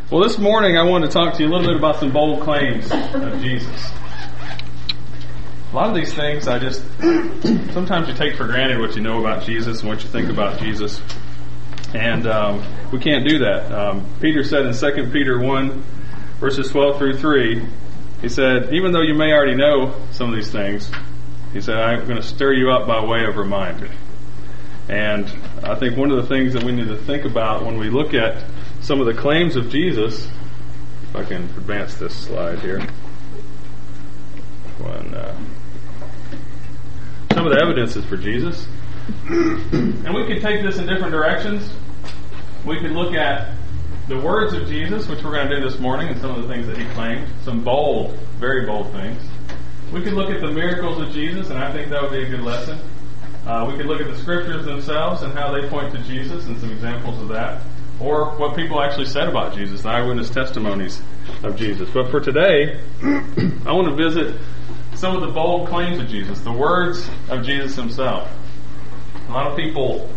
Well, this morning I want to talk to you a little bit about some bold claims of Jesus. A lot of these things sometimes you take for granted what you know about Jesus and what you think about Jesus. And we can't do that. Peter said in 2 Peter 1, verses 12 through 3, he said, even though you may already know some of these things, he said, I'm going to stir you up by way of reminder. And I think one of the things that we need to think about when we look at some of the claims of Jesus, if I can advance this slide here, some of the evidences for Jesus. And we could take this in different directions. We could look at the words of Jesus, which we're going to do this morning, and some of the things that he claimed, some bold, very bold things. We could look at the miracles of Jesus, and I think that would be a good lesson. We could look at the scriptures themselves and how they point to Jesus and some examples of that. Or what people actually said about Jesus, the eyewitness testimonies of Jesus. But for today, I want to visit some of the bold claims of Jesus, the words of Jesus himself. A lot of people,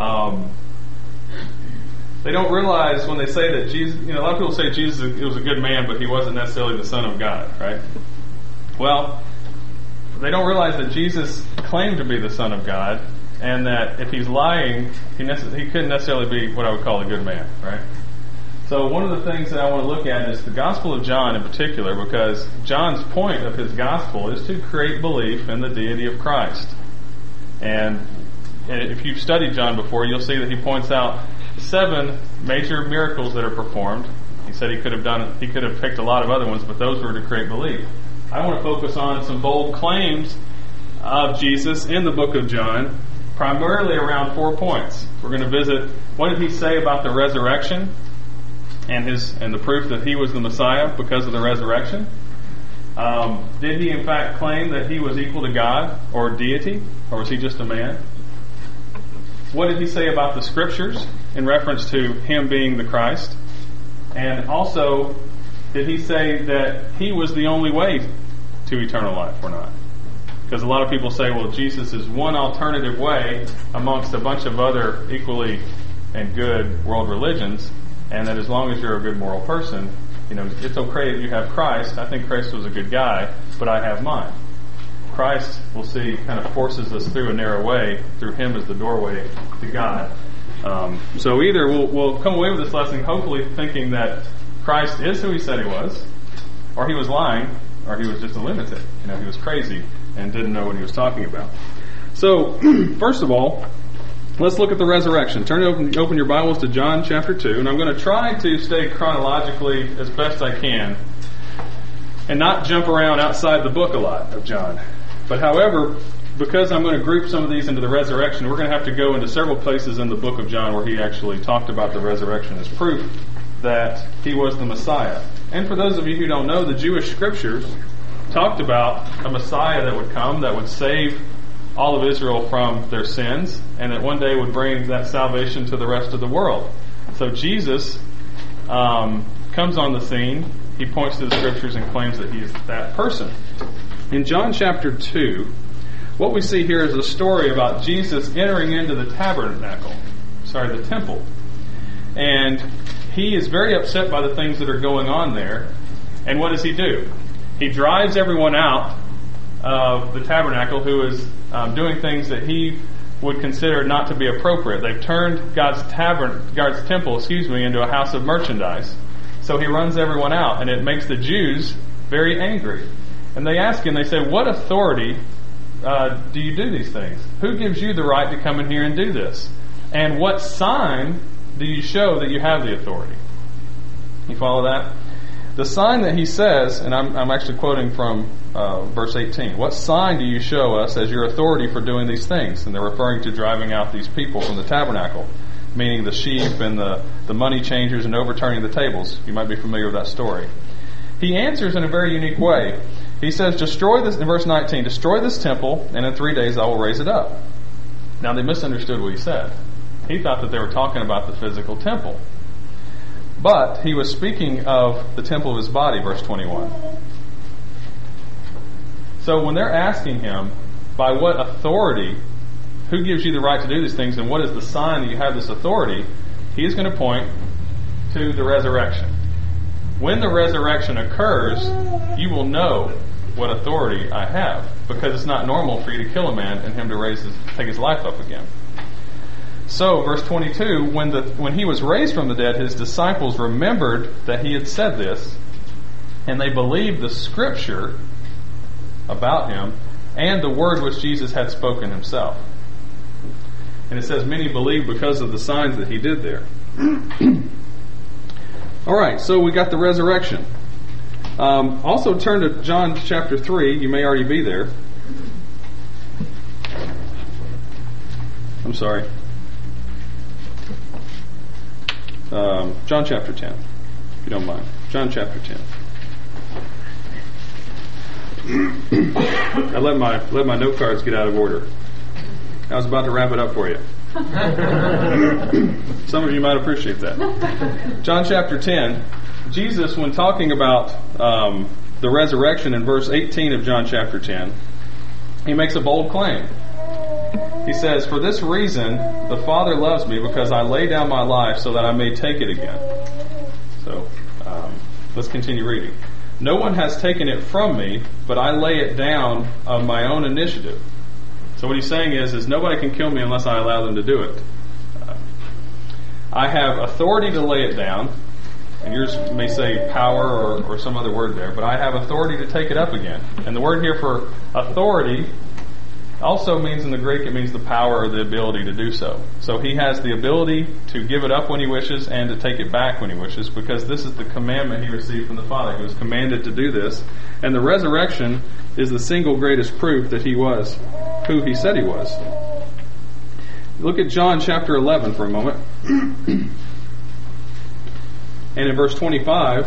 they don't realize when they say that Jesus, a lot of people say Jesus was a good man, but he wasn't necessarily the Son of God, right? Well, they don't realize that Jesus claimed to be the Son of God, and that if he's lying, he couldn't necessarily be what I would call a good man, right? So one of the things that I want to look at is the Gospel of John in particular, because John's point of his Gospel is to create belief in the deity of Christ. And if you've studied John before, you'll see that he points out 7 major miracles that are performed. He said he could have picked a lot of other ones, but those were to create belief. I want to focus on some bold claims of Jesus in the book of John, primarily around 4 points. We're going to visit what did he say about the resurrection and the proof that he was the Messiah because of the resurrection. Did he in fact claim that he was equal to God or deity, or was he just a man? What did he say about the scriptures in reference to him being the Christ? And also, did he say that he was the only way to eternal life or not? Because a lot of people say, well, Jesus is one alternative way amongst a bunch of other equally and good world religions, and that as long as you're a good moral person, it's okay if you have Christ. I think Christ was a good guy, but I have mine. Christ, we'll see, kind of forces us through a narrow way, through him as the doorway to God. So either we'll come away with this lesson hopefully thinking that Christ is who he said he was, or he was lying, or he was just a lunatic. He was crazy and didn't know what he was talking about. So, first of all, let's look at the resurrection. Open your Bibles to John chapter 2, and I'm going to try to stay chronologically as best I can and not jump around outside the book a lot of John. But however, because I'm going to group some of these into the resurrection, we're going to have to go into several places in the book of John where he actually talked about the resurrection as proof that he was the Messiah. And for those of you who don't know, the Jewish scriptures talked about a Messiah that would come, that would save all of Israel from their sins, and that one day would bring that salvation to the rest of the world. So Jesus comes on the scene. He points to the scriptures and claims that he is that person. In John chapter 2, what we see here is a story about Jesus entering into the the temple. And he is very upset by the things that are going on there. And what does he do? He drives everyone out of the tabernacle who is doing things that he would consider not to be appropriate. They've turned God's temple, into a house of merchandise. So he runs everyone out, and it makes the Jews very angry. And they ask him, they say, what authority do you do these things? Who gives you the right to come in here and do this? And what sign do you show that you have the authority? You follow that? The sign that he says, and I'm actually quoting from verse 18, what sign do you show us as your authority for doing these things? And they're referring to driving out these people from the tabernacle, meaning the sheep and the money changers and overturning the tables. You might be familiar with that story. He answers in a very unique way. He says, destroy this, in verse 19, destroy this temple, and in 3 days I will raise it up. Now they misunderstood what he said. He thought that they were talking about the physical temple. But he was speaking of the temple of his body, verse 21. So when they're asking him, by what authority, who gives you the right to do these things, and what is the sign that you have this authority, he is going to point to the resurrection. when the resurrection occurs, you will know what authority I have, because it's not normal for you to kill a man and him to take his life up again. So, verse 22, when he was raised from the dead, his disciples remembered that he had said this, and they believed the scripture about him and the word which Jesus had spoken himself. And it says many believed because of the signs that he did there. All right, so we got the resurrection. Also turn to John chapter 3. You may already be there. I'm sorry. John chapter 10, if you don't mind. John chapter 10. I let my note cards get out of order. I was about to wrap it up for you. Some of you might appreciate that. John chapter 10. Jesus, when talking about the resurrection in verse 18 of John chapter 10, he makes a bold claim. He says, "For this reason the Father loves me, because I lay down my life so that I may take it again." So, let's continue reading. "No one has taken it from me, but I lay it down of my own initiative." So what he's saying is nobody can kill me unless I allow them to do it. I have authority to lay it down, and yours may say power or some other word there, but I have authority to take it up again. And the word here for authority also means, in the Greek, it means the power or the ability to do so. So he has the ability to give it up when he wishes and to take it back when he wishes, because this is the commandment he received from the Father. He was commanded to do this. And the resurrection is the single greatest proof that he was who he said he was. Look at John chapter 11 for a moment. And in verse 25,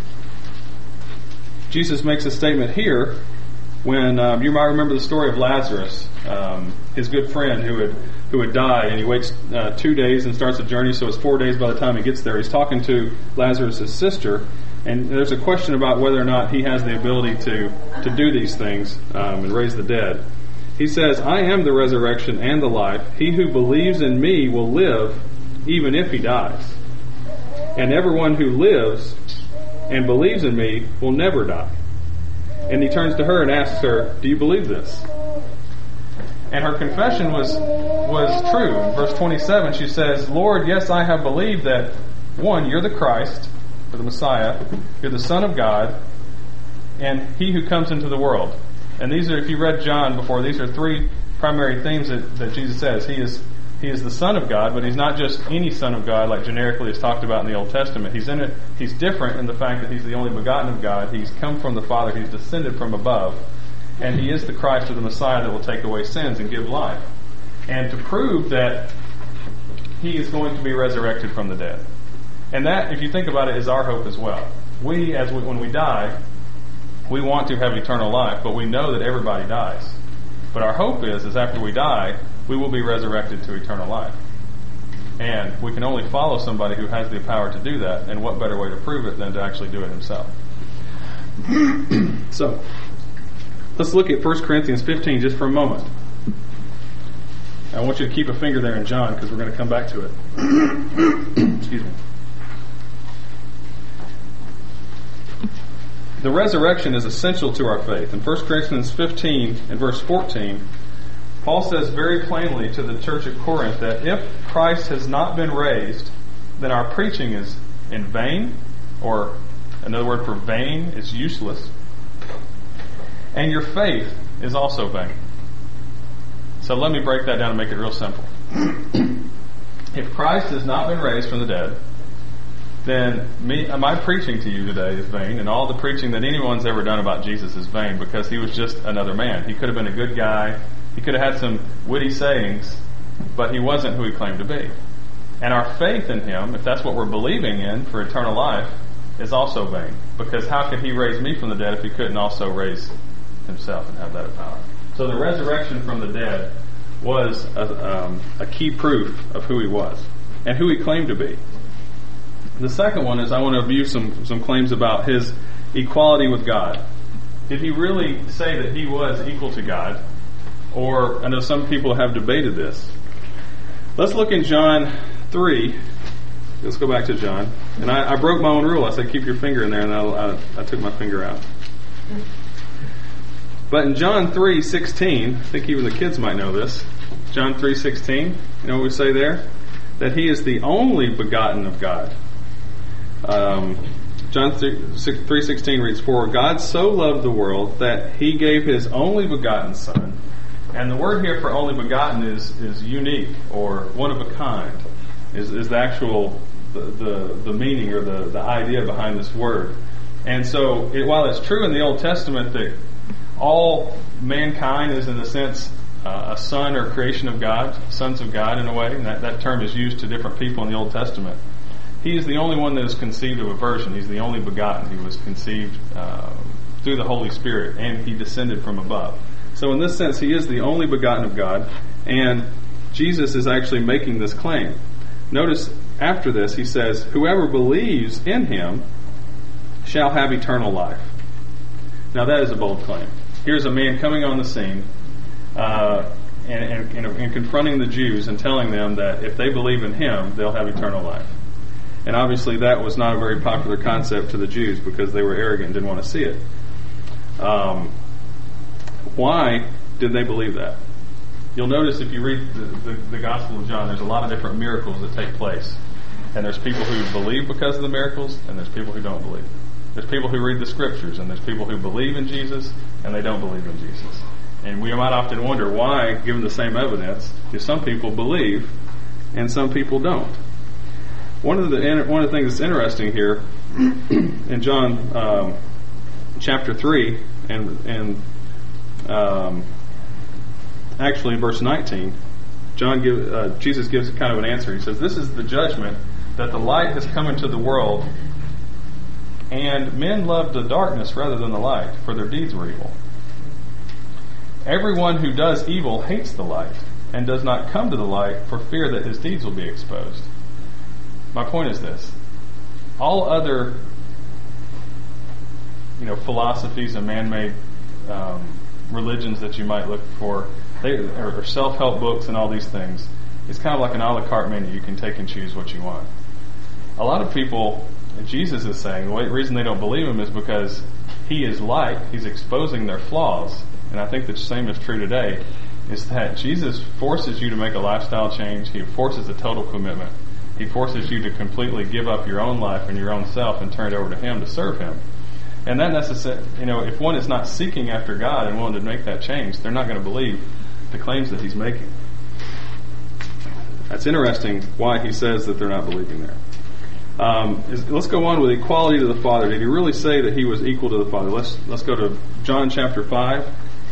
Jesus makes a statement here when you might remember the story of Lazarus, his good friend who had died, and he waits 2 days and starts a journey, so it's 4 days by the time he gets there. He's talking to Lazarus' sister, and there's a question about whether or not he has the ability to do these things and raise the dead. He says, "I am the resurrection and the life. He who believes in me will live even if he dies. And everyone who lives and believes in me will never die." And he turns to her and asks her, "Do you believe this?" And her confession was true. In verse 27, she says, "Lord, yes, I have believed that, one, you're the Christ, or the Messiah, you're the Son of God, and he who comes into the world." And these are, if you read John before, these are three primary themes that Jesus says. He is the Son of God, but he's not just any Son of God, like generically is talked about in the Old Testament. He's different in the fact that he's the only begotten of God. He's come from the Father. He's descended from above. And he is the Christ or the Messiah that will take away sins and give life. And to prove that he is going to be resurrected from the dead. And that, if you think about it, is our hope as well. When we die, we want to have eternal life, but we know that everybody dies. But our hope is after we die, we will be resurrected to eternal life. And we can only follow somebody who has the power to do that, and what better way to prove it than to actually do it himself. So, let's look at 1 Corinthians 15 just for a moment. I want you to keep a finger there in John, because we're going to come back to it. Excuse me. The resurrection is essential to our faith. In 1 Corinthians 15 and verse 14, Paul says very plainly to the church at Corinth that if Christ has not been raised, then our preaching is in vain, or another word for vain is useless, and your faith is also vain. So let me break that down and make it real simple. If Christ has not been raised from the dead, then my preaching to you today is vain, and all the preaching that anyone's ever done about Jesus is vain, because he was just another man. He could have been a good guy. He could have had some witty sayings, but he wasn't who he claimed to be. And our faith in him, if that's what we're believing in for eternal life, is also vain. Because how could he raise me from the dead if he couldn't also raise himself and have that power? So the resurrection from the dead was a key proof of who he was and who he claimed to be. The second one is I want to view some claims about his equality with God. Did he really say that he was equal to God? Or, I know some people have debated this. Let's look in John 3 let's go back to John. And I broke my own rule. I said, keep your finger in there, and I took my finger out. But in John 3:16, I think even the kids might know this. John 3:16, you know what we say there? That he is the only begotten of God. John 3:16 reads, "For God so loved the world that he gave his only begotten Son." And the word here for only begotten is unique or one of a kind. Is the actual the meaning or the idea behind this word. And so while it's true in the Old Testament that all mankind is in a sense a son or creation of God, sons of God in a way, and that term is used to different people in the Old Testament. He is the only one that is conceived of a virgin. He's the only begotten. He was conceived through the Holy Spirit, and he descended from above. So in this sense, he is the only begotten of God, and Jesus is actually making this claim. Notice after this, he says, "Whoever believes in him shall have eternal life." Now that is a bold claim. Here's a man coming on the scene and confronting the Jews and telling them that if they believe in him, they'll have eternal life. And obviously that was not a very popular concept to the Jews because they were arrogant and didn't want to see it. Why did they believe that? You'll notice if you read the Gospel of John, there's a lot of different miracles that take place. And there's people who believe because of the miracles, and there's people who don't believe. There's people who read the Scriptures, and there's people who believe in Jesus, and they don't believe in Jesus. And we might often wonder why, given the same evidence, do some people believe and some people don't? One of the things that's interesting here in John chapter 3 and actually in verse 19, Jesus gives kind of an answer. He says, "This is the judgment, that the light has come into the world, and men loved the darkness rather than the light, for their deeds were evil. Everyone who does evil hates the light, and does not come to the light for fear that his deeds will be exposed." My point is this: all other, philosophies and man-made religions that you might look for, or self-help books and all these things, it's kind of like an a la carte menu. You can take and choose what you want. A lot of people, Jesus is saying, the reason they don't believe him is because he is light. He's exposing their flaws. And I think the same is true today, is that Jesus forces you to make a lifestyle change. He forces a total commitment. He forces you to completely give up your own life and your own self and turn it over to him to serve him. And that if one is not seeking after God and willing to make that change, they're not going to believe the claims that he's making. That's interesting why he says that they're not believing there. Let's go on with equality to the Father. Did he really say that he was equal to the Father? Let's go to John chapter 5.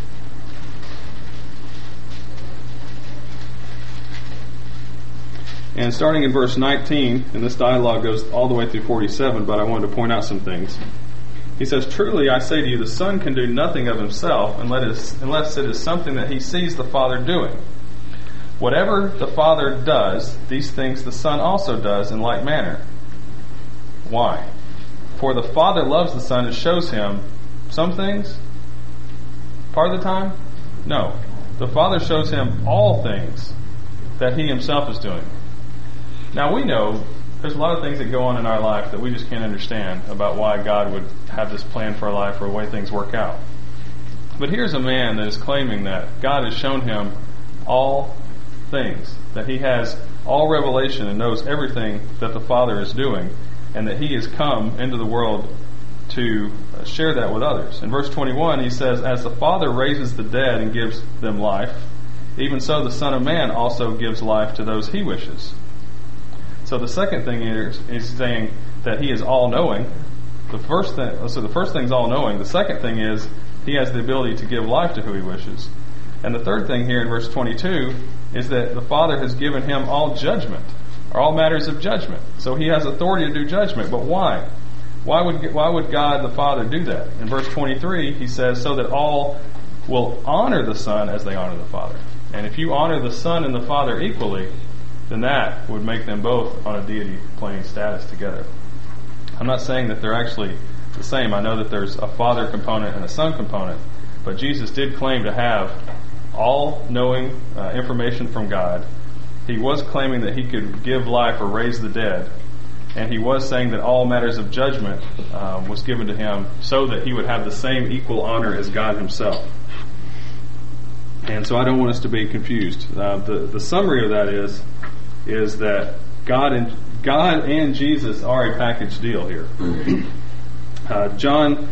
And starting in verse 19, and this dialogue goes all the way through 47, but I wanted to point out some things. He says, "Truly I say to you, the Son can do nothing of himself unless it is something that he sees the Father doing. Whatever the Father does, these things the Son also does in like manner." Why? "For the Father loves the Son and shows him some things." Part of the time? No. The Father shows him all things that he himself is doing. Now we know there's a lot of things that go on in our life that we just can't understand about why God would have this plan for our life or the way things work out. But here's a man that is claiming that God has shown him all things, that he has all revelation and knows everything that the Father is doing, and that he has come into the world to share that with others. In verse 21, he says, "As the Father raises the dead and gives them life, even so the Son of Man also gives life to those he wishes." So the second thing is saying that he is all-knowing. The first thing is all-knowing. The second thing is he has the ability to give life to who he wishes. And the third thing here in verse 22 is that the Father has given him all judgment, or all matters of judgment. So he has authority to do judgment. But why? Why would God the Father do that? In verse 23, he says, "So that all will honor the Son as they honor the Father." And if you honor the Son and the Father equally, then that would make them both on a deity plane status together. I'm not saying that they're actually the same. I know that there's a Father component and a Son component, but Jesus did claim to have all-knowing information from God. He was claiming that he could give life or raise the dead, And he was saying that all matters of judgment was given to him so that he would have the same equal honor as God himself. And so I don't want us to be confused. The summary of that is that God and Jesus are a package deal here. John,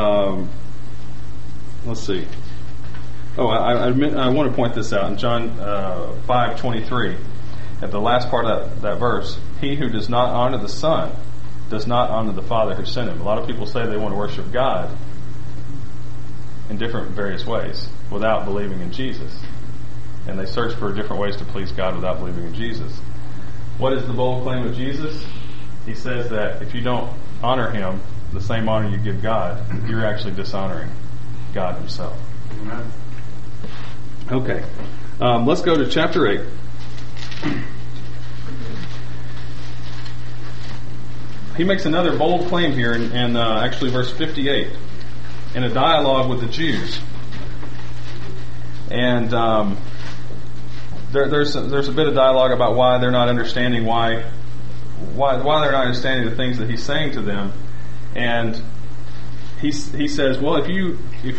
let's see. Oh, I want to point this out in John 5:23. At the last part of that verse, he who does not honor the Son does not honor the Father who sent him. A lot of people say they want to worship God in different various ways without believing in Jesus. And they search for different ways to please God without believing in Jesus. What is the bold claim of Jesus? He says that if you don't honor him, the same honor you give God, you're actually dishonoring God himself. Amen. Okay. Let's go to chapter 8. He makes another bold claim here in actually verse 58 in a dialogue with the Jews. And there's a bit of dialogue about why they're not understanding why they're not understanding the things that he's saying to them. And he says, well, if you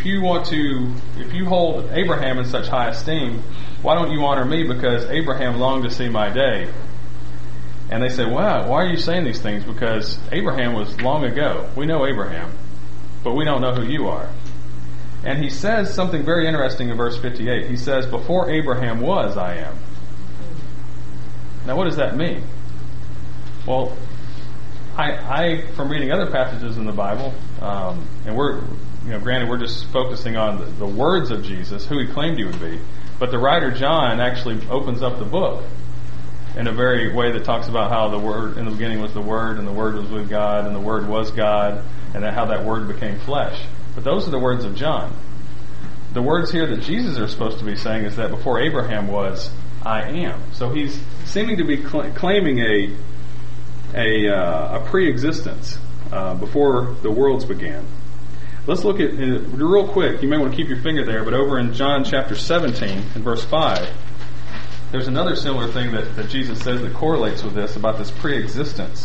hold Abraham in such high esteem, why don't you honor me? Because Abraham longed to see my day. And they say, wow, why are you saying these things? Because Abraham was long ago. We know Abraham, but we don't know who you are. And he says something very interesting in verse 58. He says, before Abraham was, I am. Now what does that mean? Well, I from reading other passages in the Bible, and granted we're just focusing on the words of Jesus, who he claimed he would be, but the writer John actually opens up the book in a very way that talks about how the Word in the beginning was the Word, and the Word was with God, and the Word was God, and how that Word became flesh. But those are the words of John. The words here that Jesus is supposed to be saying is that before Abraham was, I am. So he's seeming to be claiming a pre-existence before the worlds began. Let's look at real quick. You may want to keep your finger there, but over in John chapter 17 and verse 5, there's another similar thing that Jesus says that correlates with this about this pre-existence.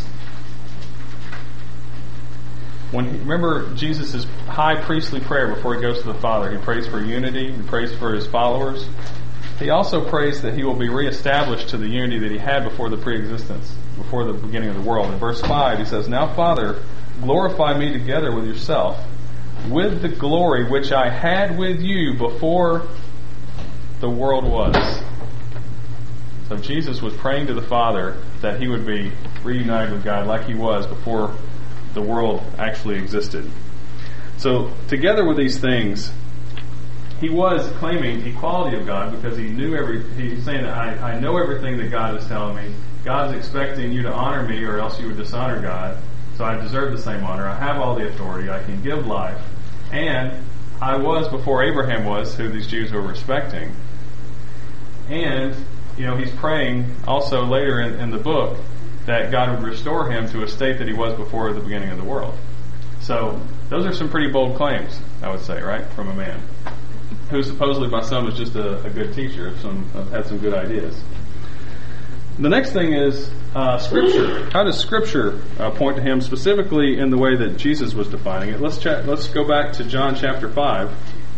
Remember Jesus' high priestly prayer before he goes to the Father. He prays for unity. He prays for his followers. He also prays that he will be reestablished to the unity that he had before the pre-existence, before the beginning of the world. In verse 5, he says, now, Father, glorify me together with yourself, with the glory which I had with you before the world was. So Jesus was praying to the Father that he would be reunited with God like he was before the world actually existed. So together with these things, he was claiming equality of God because he knew he's saying that I know everything that God is telling me. God is expecting you to honor me or else you would dishonor God. So I deserve the same honor. I have all the authority. I can give life. And I was before Abraham was, who these Jews were respecting. And, he's praying also later in the book that God would restore him to a state that he was before the beginning of the world. So those are some pretty bold claims, I would say, right, from a man who supposedly by some was just a good teacher, had some good ideas. The next thing is Scripture. How does Scripture point to him specifically in the way that Jesus was defining it? Let's go back to John chapter 5.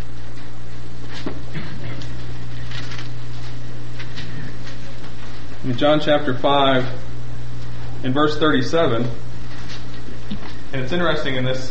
In John chapter 5, in verse 37, and it's interesting in this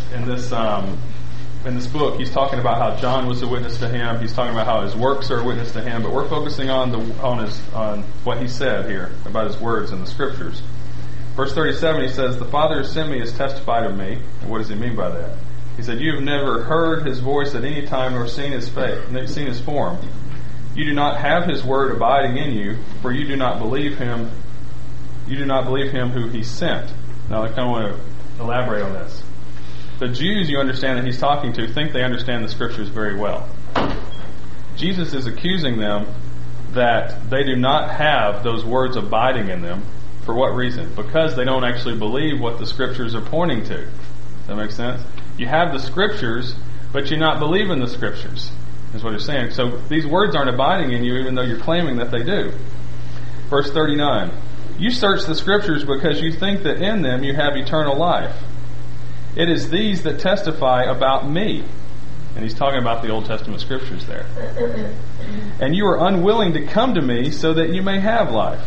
book, he's talking about how John was a witness to him. He's talking about how his works are a witness to him. But we're focusing on what he said here about his words in the Scriptures. Verse 37, he says, "The Father who sent me has testified of me." And what does he mean by that? He said, "You have never heard his voice at any time nor seen his form. You do not have his word abiding in you, for you do not believe him. You do not believe him who he sent." Now I kind of want to elaborate on this. The Jews, you understand, that he's talking to think they understand the Scriptures very well. Jesus is accusing them that they do not have those words abiding in them. For what reason? Because they don't actually believe what the Scriptures are pointing to. Does that make sense? You have the Scriptures, but you not believe in the Scriptures, is what he's saying. So these words aren't abiding in you, even though you're claiming that they do. Verse 39. You search the Scriptures because you think that in them you have eternal life. It is these that testify about me. And he's talking about the Old Testament Scriptures there. And you are unwilling to come to me so that you may have life.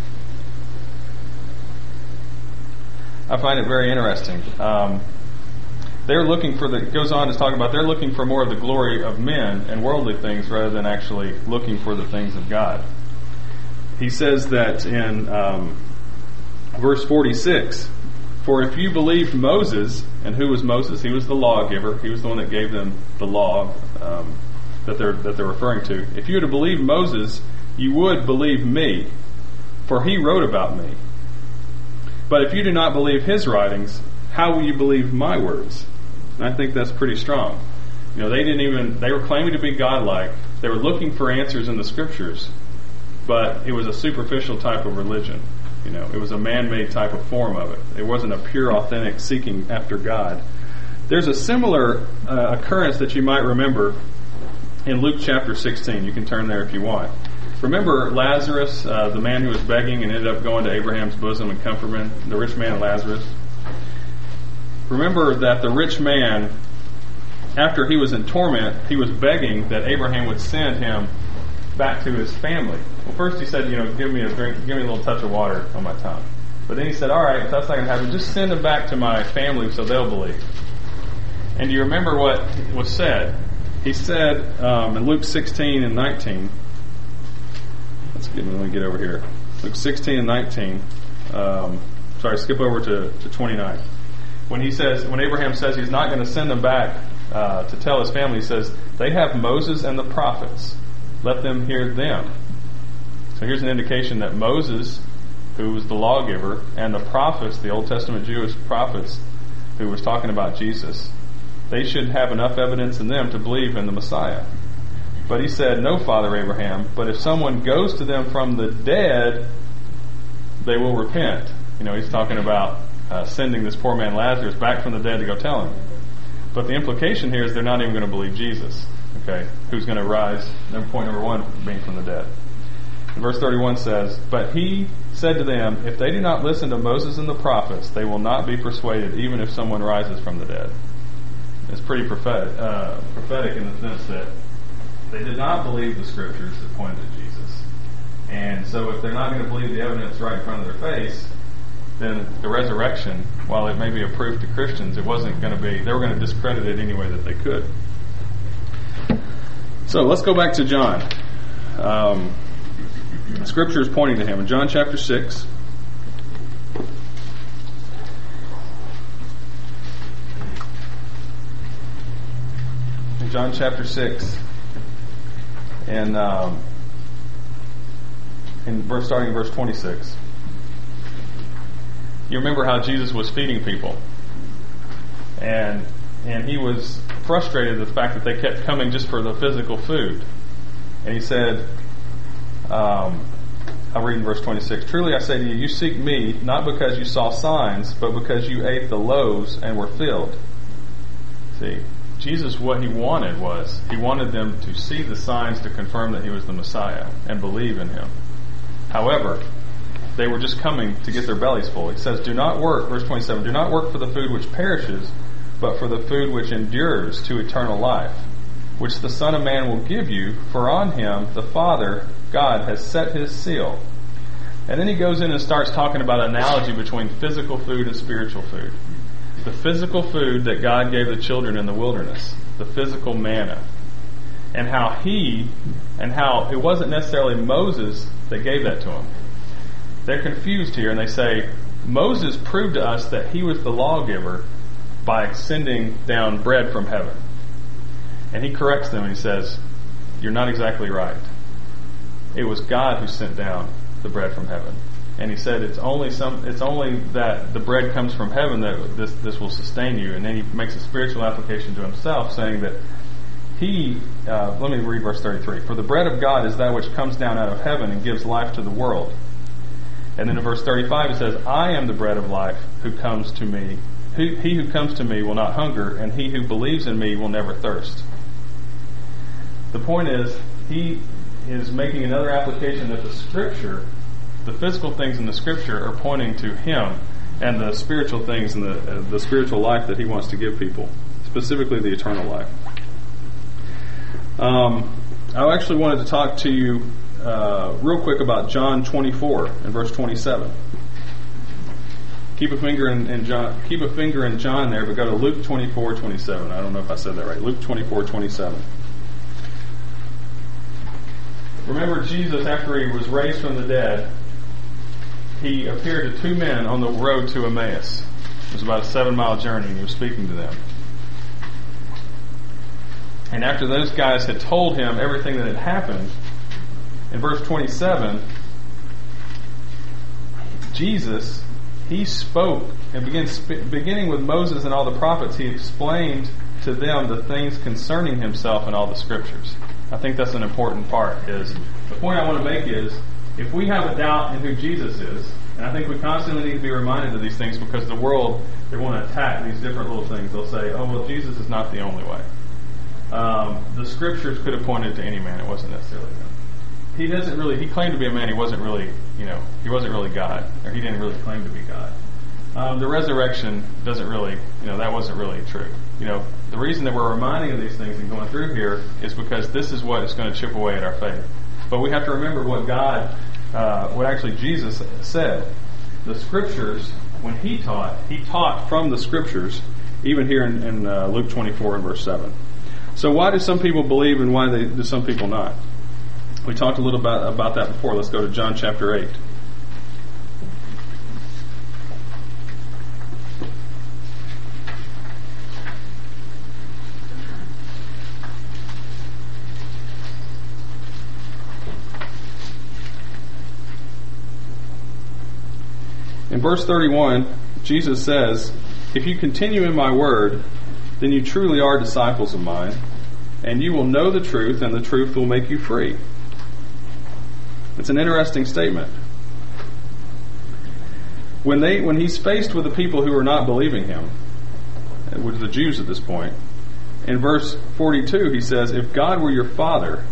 I find it very interesting. They're looking for it goes on to talk about they're looking for more of the glory of men and worldly things rather than actually looking for the things of God. He says that in verse 46, for if you believed Moses, and who was Moses? He was the lawgiver. He was the one that gave them the law that they're referring to. If you had believed Moses, you would believe me, for he wrote about me. But if you do not believe his writings, how will you believe my words? And I think that's pretty strong. You know, they were claiming to be godlike. They were looking for answers in the Scriptures, but it was a superficial type of religion. You know, it was a man-made type of form of it. It wasn't a pure, authentic seeking after God. There's a similar occurrence that you might remember in Luke chapter 16. You can turn there if you want. Remember Lazarus, the man who was begging and ended up going to Abraham's bosom and comforting him, the rich man Lazarus? Remember that the rich man, after he was in torment, he was begging that Abraham would send him back to his family. Well, first he said, give me a drink, give me a little touch of water on my tongue. But then he said, all right, if that's not going to happen, just send him back to my family so they'll believe. And do you remember what was said? He said in Luke 16 and 19, let me get over here. Luke 16 and 19. Skip over to 29. When Abraham says he's not going to send them back to tell his family, he says, they have Moses and the prophets. Let them hear them. So here's an indication that Moses, who was the lawgiver, and the prophets, the Old Testament Jewish prophets, who was talking about Jesus, they should have enough evidence in them to believe in the Messiah. But he said, no, Father Abraham, but if someone goes to them from the dead, they will repent. He's talking about sending this poor man Lazarus back from the dead to go tell him. But the implication here is they're not even going to believe Jesus. Okay, who's going to rise? Point number one, being from the dead. And verse 31 says, but he said to them, if they do not listen to Moses and the prophets, they will not be persuaded, even if someone rises from the dead. It's pretty prophetic in the sense that they did not believe the Scriptures that pointed to Jesus. And so if they're not going to believe the evidence right in front of their face, then the resurrection, while it may be a proof to Christians, it wasn't going to be, they were going to discredit it any way that they could. So let's go back to John. Scripture is pointing to him. In John chapter 6, and starting in verse 26. You remember how Jesus was feeding people, and he was frustrated with the fact that they kept coming just for the physical food. And he said, I'll read in verse 26, truly I say to you, you seek me not because you saw signs, but because you ate the loaves and were filled. See, Jesus, what he wanted was, he wanted them to see the signs to confirm that he was the Messiah and believe in him. However, they were just coming to get their bellies full. He says, do not work, verse 27, do not work for the food which perishes, but for the food which endures to eternal life, which the Son of Man will give you, for on him the Father, God, has set his seal. And then he goes in and starts talking about an analogy between physical food and spiritual food. The physical food that God gave the children in the wilderness, the physical manna, and how it wasn't necessarily Moses that gave that to them. They're confused here, and they say, Moses proved to us that he was the lawgiver by sending down bread from heaven. And he corrects them and he says, you're not exactly right. It was God who sent down the bread from heaven. And he said it's only that the bread comes from heaven that this will sustain you. And then he makes a spiritual application to himself, saying that let me read verse 33. For the bread of God is that which comes down out of heaven and gives life to the world. And then in verse 35 it says, I am the bread of life who comes to me. He who comes to me will not hunger, and he who believes in me will never thirst. The point is, he is making another application that the the physical things in the Scripture are pointing to Him and the spiritual things and the spiritual life that He wants to give people, specifically the eternal life. I actually wanted to talk to you real quick about John 24 and verse 27. Keep a finger in John. Keep a finger in John there, but go to Luke 24:27. I don't know if I said that right. Luke 24:27. Remember, Jesus, after He was raised from the dead, He appeared to two men on the road to Emmaus. It was about a 7-mile journey, and He was speaking to them. And after those guys had told Him everything that had happened, in verse 27, Jesus, He spoke, and beginning with Moses and all the prophets, He explained to them the things concerning Himself in all the Scriptures. I think that's an important part. Is the point I want to make is, if we have a doubt in who Jesus is, and I think we constantly need to be reminded of these things, because the world, they want to attack these different little things. They'll say, oh, well, Jesus is not the only way. The Scriptures could have pointed to any man. It wasn't necessarily Him. He claimed to be a man. He wasn't really God, or He didn't really claim to be God. The resurrection doesn't really, that wasn't really true. The reason that we're reminding of these things and going through here is because this is what is going to chip away at our faith. But we have to remember what what actually Jesus said. The Scriptures, when He taught from the Scriptures, even here in Luke 24 and verse 7. So why do some people believe and why do some people not? We talked a little about that before. Let's go to John chapter 8. In verse 31, Jesus says, "If you continue in my word, then you truly are disciples of mine, and you will know the truth, and the truth will make you free." It's an interesting statement. When He's faced with the people who are not believing Him, which are the Jews at this point, in verse 42 He says, if God were your Father,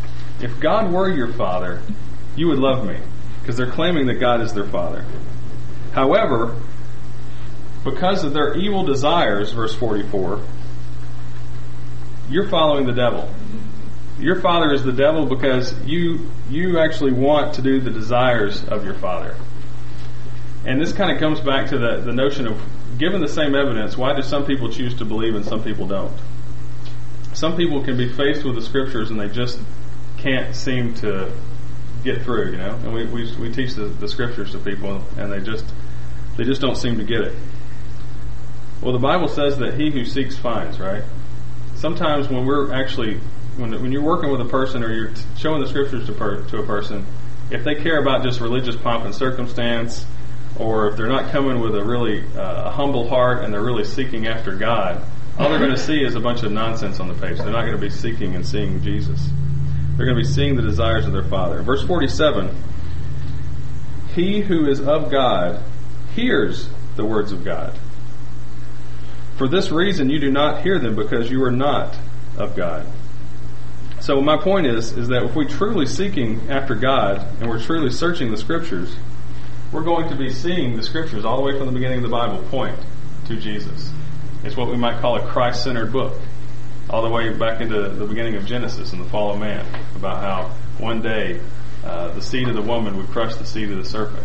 you would love me. Because they're claiming that God is their Father. However, because of their evil desires, verse 44, you're following the devil. Your father is the devil because you actually want to do the desires of your father. And this kind of comes back to the notion of, given the same evidence, why do some people choose to believe and some people don't? Some people can be faced with the Scriptures and they just can't seem to get through, And we teach the Scriptures to people and they just don't seem to get it. Well, the Bible says that he who seeks finds, right? Sometimes when you're working with a person or you're showing the Scriptures to a person, if they care about just religious pomp and circumstance, or if they're not coming with a really humble heart and they're really seeking after God, all they're going to see is a bunch of nonsense on the page. They're not going to be seeking and seeing Jesus. They're going to be seeing the desires of their Father. Verse 47, he who is of God hears the words of God. For this reason you do not hear them, because you are not of God. So my point is that if we're truly seeking after God and we're truly searching the Scriptures, we're going to be seeing the Scriptures all the way from the beginning of the Bible point to Jesus. It's what we might call a Christ-centered book, all the way back into the beginning of Genesis and the fall of man, about how one day the seed of the woman would crush the seed of the serpent.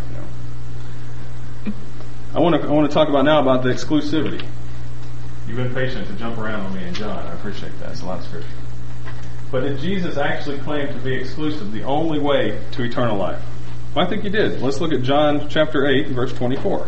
I want to talk about the exclusivity. You've been patient to jump around with me and John. I appreciate that. It's a lot of Scripture. But did Jesus actually claim to be exclusive, the only way to eternal life? Well, I think He did. Let's look at John chapter 8, verse 24.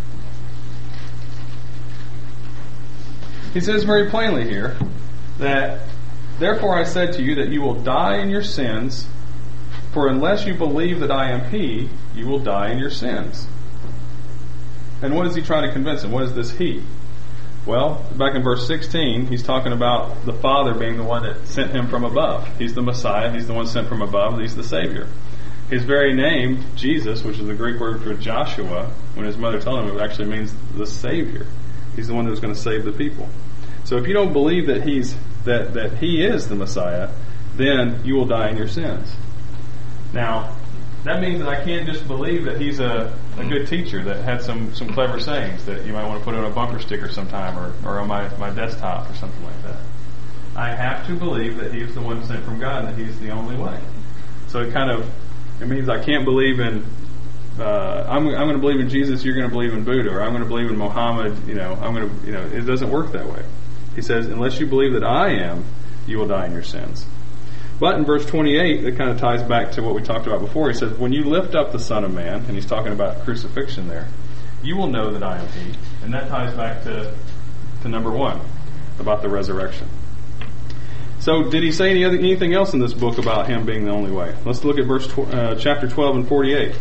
He says very plainly here that, therefore I said to you that you will die in your sins, for unless you believe that I am He, you will die in your sins. And what is He trying to convince them? What is this He? Well, back in verse 16, He's talking about the Father being the one that sent Him from above. He's the Messiah. He's the one sent from above. He's the Savior. His very name, Jesus, which is the Greek word for Joshua, when his mother told him, it actually means the Savior. He's the one that was going to save the people. So if you don't believe that He is the Messiah, then you will die in your sins. Now, that means that I can't just believe that he's a good teacher that had some clever sayings that you might want to put on a bumper sticker sometime or on my desktop or something like that. I have to believe that he's the one sent from God and that he's the only way. So it means I can't believe in I'm going to believe in Jesus, you're going to believe in Buddha, or I'm going to believe in Muhammad, it doesn't work that way. He says, unless you believe that I am, you will die in your sins. But in verse 28, it kind of ties back to what we talked about before. He says, when you lift up the Son of Man, and he's talking about crucifixion there, you will know that I am he. And that ties back to number 1, about the resurrection. So did he say anything else in this book about him being the only way? Let's look at chapter 12 and 48.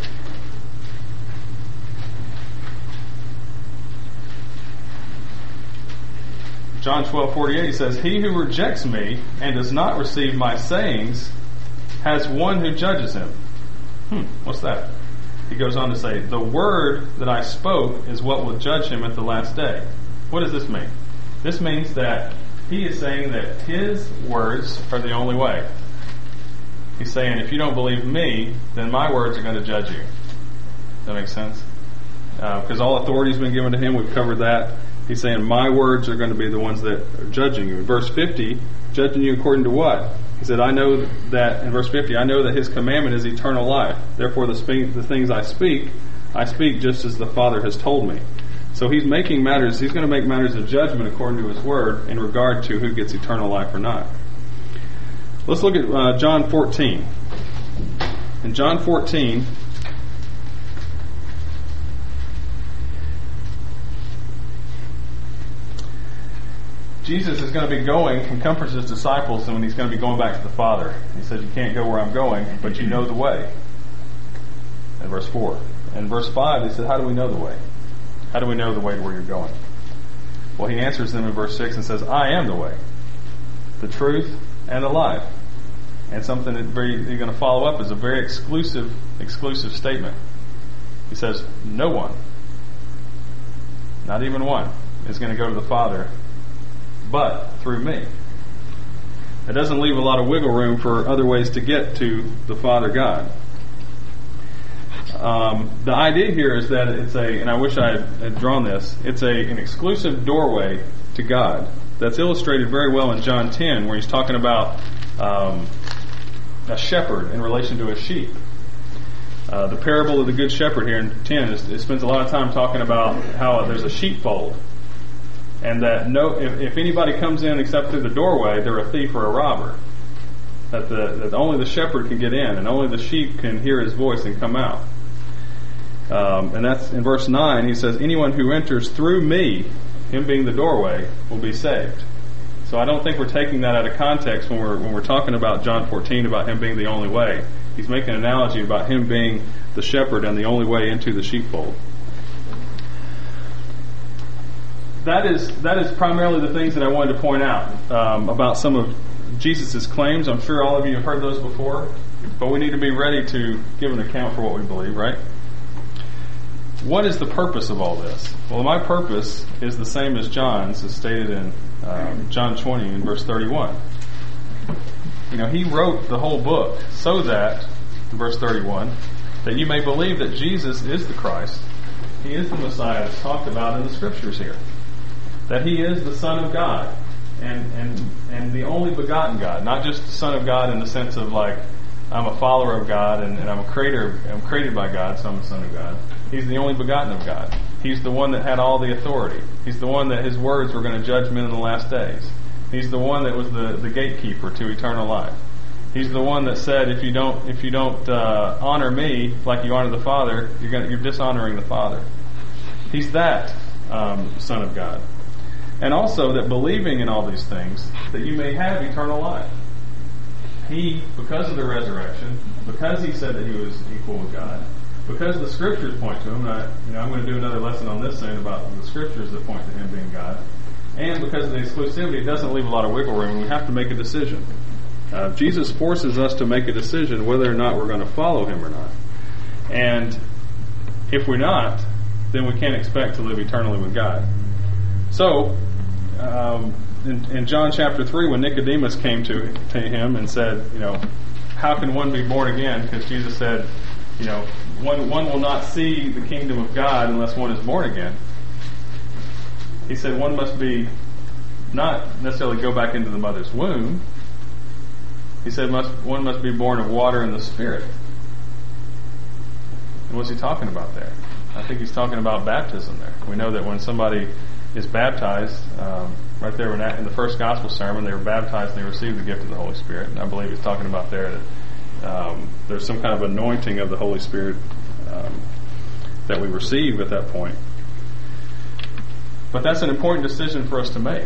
John 12:48, he says, he who rejects me and does not receive my sayings has one who judges him. What's that? He goes on to say, the word that I spoke is what will judge him at the last day. What does this mean? This means that he is saying that his words are the only way. He's saying, if you don't believe me, then my words are going to judge you. Does that make sense? Because all authority has been given to him. We've covered that. He's saying, my words are going to be the ones that are judging you. In verse 50, judging you according to what? He said, I know that, in verse 50, I know that his commandment is eternal life. Therefore, the things I speak just as the Father has told me. So he's going to make matters of judgment according to his word in regard to who gets eternal life or not. Let's look at John 14. In John 14, Jesus is going to be going and comforts his disciples, and when he's going to be going back to the Father. He says, you can't go where I'm going, but you know the way. In verse 4. And verse 5, he said, how do we know the way? How do we know the way to where you're going? Well, he answers them in verse 6 and says, I am the way, the truth, and the life. And something that you're going to follow up is a very exclusive statement. He says, no one, not even one, is going to go to the Father but through me. It doesn't leave a lot of wiggle room for other ways to get to the Father God. The idea here is that and I wish I had drawn this, it's an exclusive doorway to God. That's illustrated very well in John 10, where he's talking about a shepherd in relation to a sheep. The parable of the Good Shepherd here in 10, it spends a lot of time talking about how there's a sheepfold. And that if anybody comes in except through the doorway, they're a thief or a robber. That only the shepherd can get in, and only the sheep can hear his voice and come out. And that's in verse 9. He says, anyone who enters through me, him being the doorway, will be saved. So I don't think we're taking that out of context when we're talking about John 14, about him being the only way. He's making an analogy about him being the shepherd and the only way into the sheepfold. That is primarily the things that I wanted to point out about some of Jesus' claims. I'm sure all of you have heard those before, but we need to be ready to give an account for what we believe, right? What is the purpose of all this? Well, my purpose is the same as John's, as stated in John 20 in verse 31. He wrote the whole book so that, in verse 31, that you may believe that Jesus is the Christ. He is the Messiah that's talked about in the Scriptures here. That he is the Son of God and the only begotten God, not just the Son of God in the sense of like I'm a follower of God and I'm created by God, so I'm a son of God. He's the only begotten of God. He's the one that had all the authority. He's the one that his words were going to judge men in the last days. He's the one that was the gatekeeper to eternal life. He's the one that said, if you don't honor me like you honor the Father, you're dishonoring the Father. He's that Son of God. And also that believing in all these things, that you may have eternal life. He, because of the resurrection, because he said that he was equal with God, because the Scriptures point to him, and I'm going to do another lesson on this soon about the Scriptures that point to him being God, and because of the exclusivity, it doesn't leave a lot of wiggle room, and we have to make a decision. Jesus forces us to make a decision whether or not we're going to follow him or not. And if we're not, then we can't expect to live eternally with God. So, in John chapter 3, when Nicodemus came to him and said, how can one be born again? Because Jesus said, one will not see the kingdom of God unless one is born again. He said one must be, not necessarily go back into the mother's womb. He said one must be born of water and the Spirit. And what's he talking about there? I think he's talking about baptism there. We know that when somebody is baptized, right there in the first gospel sermon, they were baptized and they received the gift of the Holy Spirit. And I believe he's talking about there that there's some kind of anointing of the Holy Spirit that we receive at that point. But that's an important decision for us to make.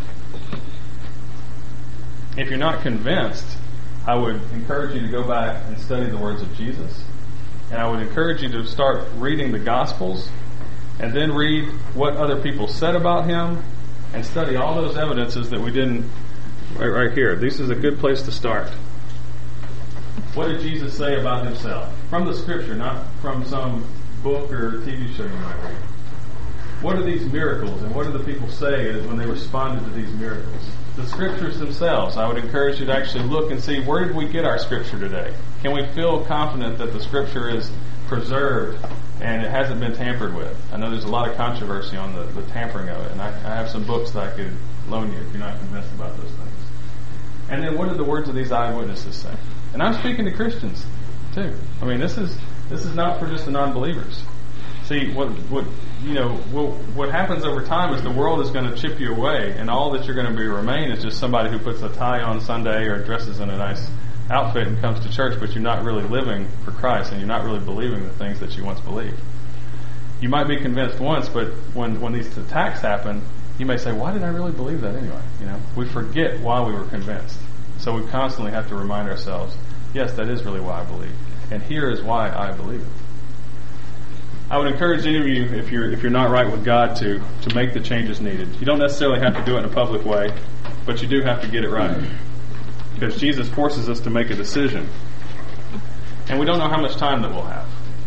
If you're not convinced, I would encourage you to go back and study the words of Jesus. And I would encourage you to start reading the Gospels and then read what other people said about him and study all those evidences that we didn't right here. This is a good place to start. What did Jesus say about himself? From the Scripture, not from some book or TV show you might read. What are these miracles, and what do the people say when they responded to these miracles? The Scriptures themselves. I would encourage you to actually look and see, where did we get our Scripture today? Can we feel confident that the Scripture is preserved and it hasn't been tampered with? I know there's a lot of controversy on the tampering of it, and I have some books that I could loan you if you're not convinced about those things. And then what did the words of these eyewitnesses say? And I'm speaking to Christians too. I mean, this is not for just the non-believers. See, what happens over time is the world is going to chip you away, and all that you're going to remain is just somebody who puts a tie on Sunday or dresses in a nice outfit and comes to church, but you're not really living for Christ, and you're not really believing the things that you once believed. You might be convinced once, but when these attacks happen, you may say, why did I really believe that anyway? We forget why we were convinced. So we constantly have to remind ourselves, yes, that is really why I believe, and here is why I believe it. I would encourage any of you, if you're not right with God, to make the changes needed. You don't necessarily have to do it in a public way, but you do have to get it right. Because Jesus forces us to make a decision. And we don't know how much time that we'll have.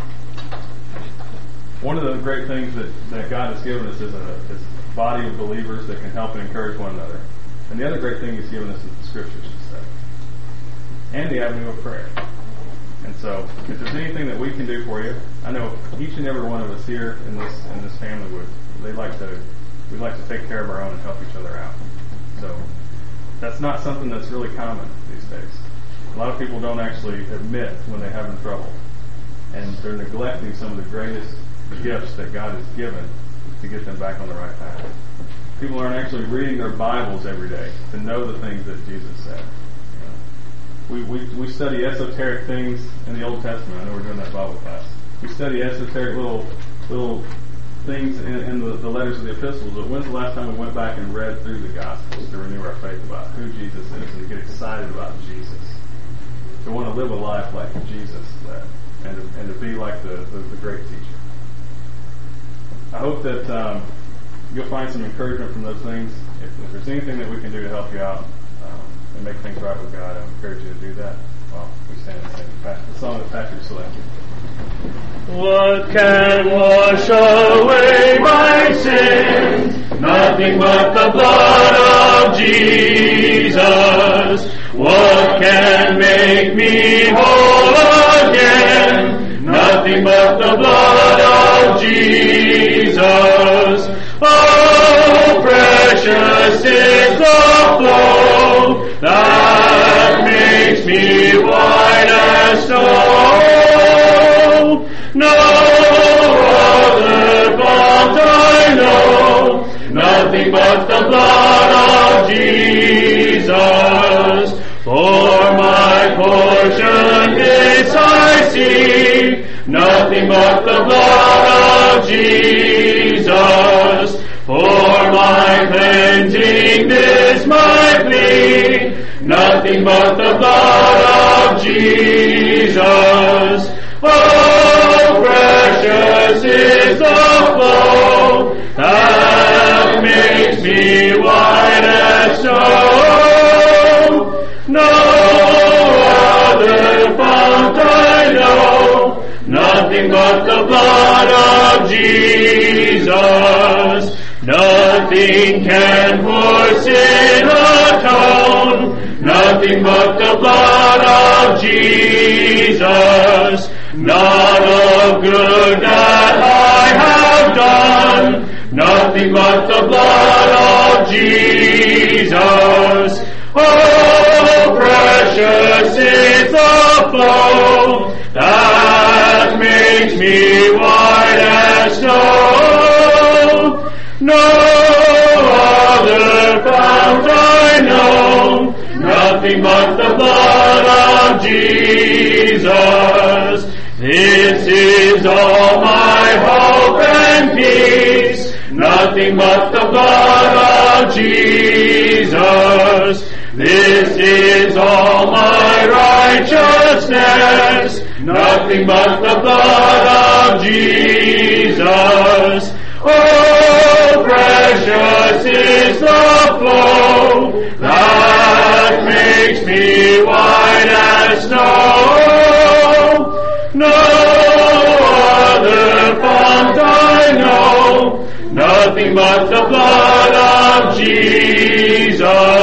One of the great things that God has given us is a body of believers that can help and encourage one another. And the other great thing He's given us is the Scriptures to study. And the avenue of prayer. And so, if there's anything that we can do for you, I know each and every one of us here in this family we'd like to take care of our own and help each other out. So that's not something that's really common these days. A lot of people don't actually admit when they have trouble, and they're neglecting some of the greatest gifts that God has given to get them back on the right path. People aren't actually reading their Bibles every day to know the things that Jesus said. We study esoteric things in the Old Testament. I know we're doing that Bible class. We study esoteric little things in the letters of the epistles, but when's the last time we went back and read through the Gospels to renew our faith about who Jesus is and to get excited about Jesus? To want to live a life like Jesus led and to be like the great teacher. I hope that you'll find some encouragement from those things. If there's anything that we can do to help you out, and make things right with God, I encourage you to do that. Well, we stand and sing the song that Patrick selected. What can wash away my sins? Nothing but the blood of Jesus. What can make me whole again? Nothing but the blood of Jesus. Oh, precious is the flow that makes me white as snow. No other fount I know, nothing but the blood of Jesus. For my portion this I seek, nothing but the blood of Jesus. For my cleansing this my plea, nothing but the blood of Jesus. Oh, precious is the flow that makes me white as snow. No other fount I know, nothing but the blood of Jesus. Nothing can for sin atone, nothing but the blood of Jesus, not of good that I have done, nothing but the blood of Jesus. Oh, precious is the flow that makes me white as snow. No other fount I know, nothing but the blood of Jesus. This is all my hope and peace, nothing but the blood of Jesus. This is all my righteousness, nothing but the blood of Jesus. Oh, precious is the flow that makes me white as snow. No other fount I know, nothing but the blood of Jesus.